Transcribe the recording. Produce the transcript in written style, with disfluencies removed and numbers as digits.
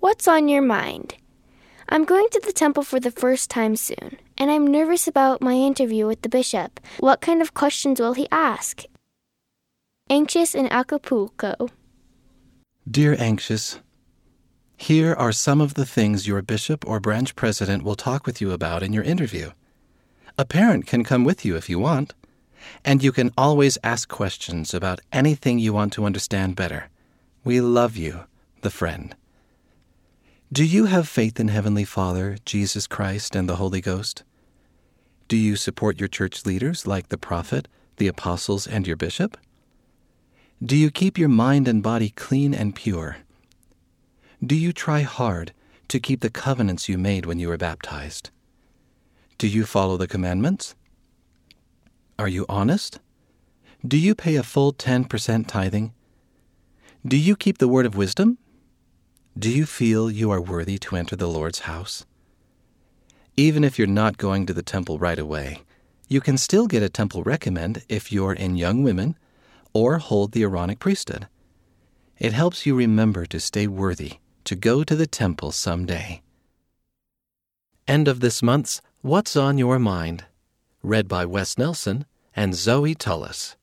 What's on your mind? I'm going to the temple for the first time soon, and I'm nervous about my interview with the bishop. What kind of questions will he ask? Anxious in Acapulco. Dear Anxious, here are some of the things your bishop or branch president will talk with you about in your interview. A parent can come with you if you want, and you can always ask questions about anything you want to understand better. We love you, the friend. Do you have faith in Heavenly Father, Jesus Christ, and the Holy Ghost? Do you support your church leaders like the prophet, the apostles, and your bishop? Do you keep your mind and body clean and pure? Do you try hard to keep the covenants you made when you were baptized? Do you follow the commandments? Are you honest? Do you pay a full 10% tithing? Do you keep the word of wisdom? Do you feel you are worthy to enter the Lord's house? Even if you're not going to the temple right away, you can still get a temple recommend if you're in Young Women or hold the Aaronic priesthood. It helps you remember to stay worthy to go to the temple someday. End of this month's What's on Your Mind? Read by Wes Nelson and Zoe Tullis.